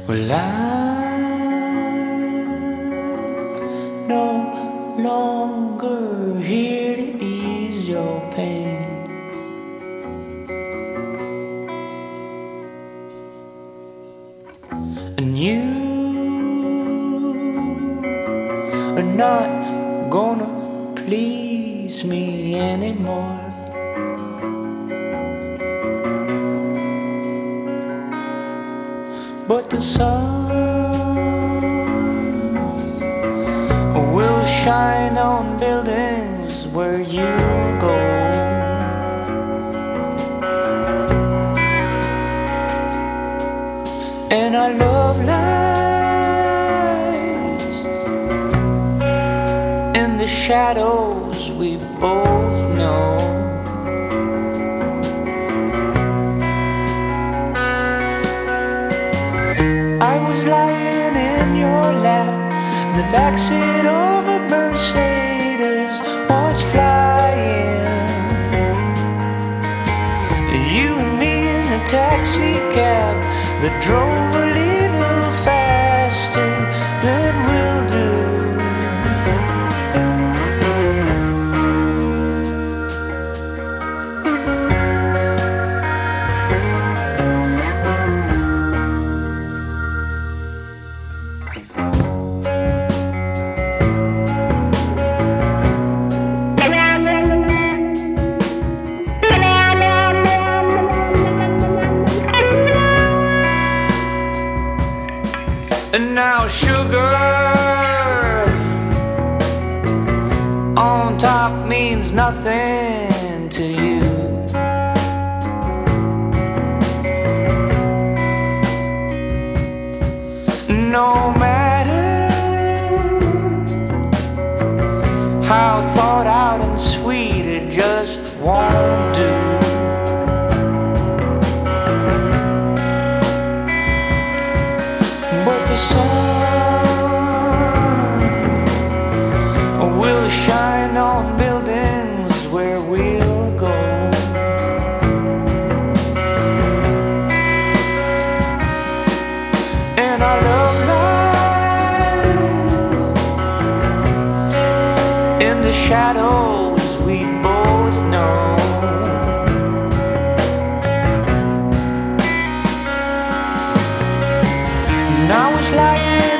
Well, I'm no longer here to ease your pain. And you are not gonna please me anymore. But the sun will shine on buildings where you go. And our love lies in the shadows we both know. I was lying in your lap, the backseat of a Mercedes was flying. You and me in a taxi cab that drove a little faster than we'll do. And now sugar on top means nothing to you. No matter how thought out and sweet, it just won't do. But the sun will shine on buildings where we'll go. And our love lies in the shadows we both know. And I was lying